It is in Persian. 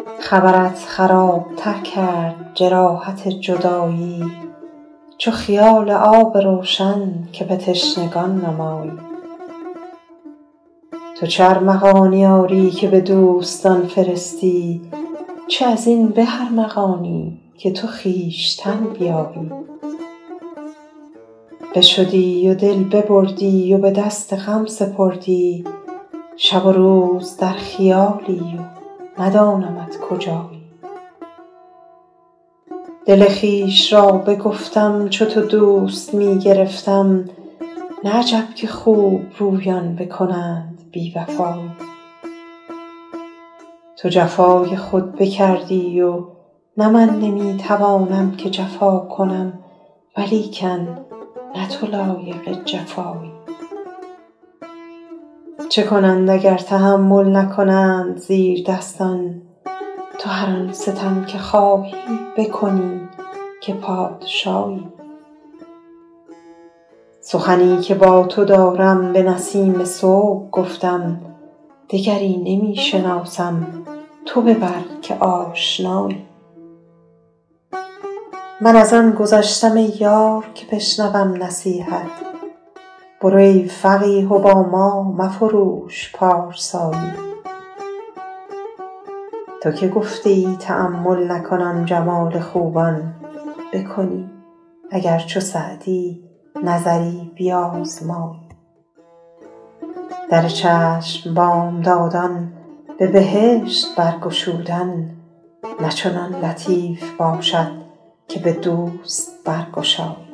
خبرت خرابتر کرد جراحت جدایی، چو خیال آب روشن که به تشنگان نمایی. تو چه ارمغانی آری که به دوستان فرستی، چه از این به ارمغانی که تو خویشتن بیابی. بشدی و دل ببردی و به دست غم سپردی، شب و روز در خیالی و ندانمت کجایی. دل خویش را بگفتم چو تو دوست می گرفتم، نه عجب که خوب رویان بکنند بی وفایی. تو جفای خود بکردی و نه من نمی توانم که جفا کنم، ولیکن نه تو لایق جفایی. چه کنند اگر تحمل نکنند زیردستان، تو هر آن ستم که خواهی بکنی که پادشایی. سخنی که با تو دارم به نسیم صبح گفتم، دگری نمی شناسم تو ببر که آشنایی. من از آن گذشتم ای یار که بشنوم نصیحت، برو ای فقیه و با ما مفروش پارسایی. تو که گفتی تأمل نکنم جمال خوبان، بکنی اگر چو سعدی نظری بیازمایی. در چشم بامدادان به بهشت برگشودن، نه چنان لطیف باشد که به دوست برگشایی.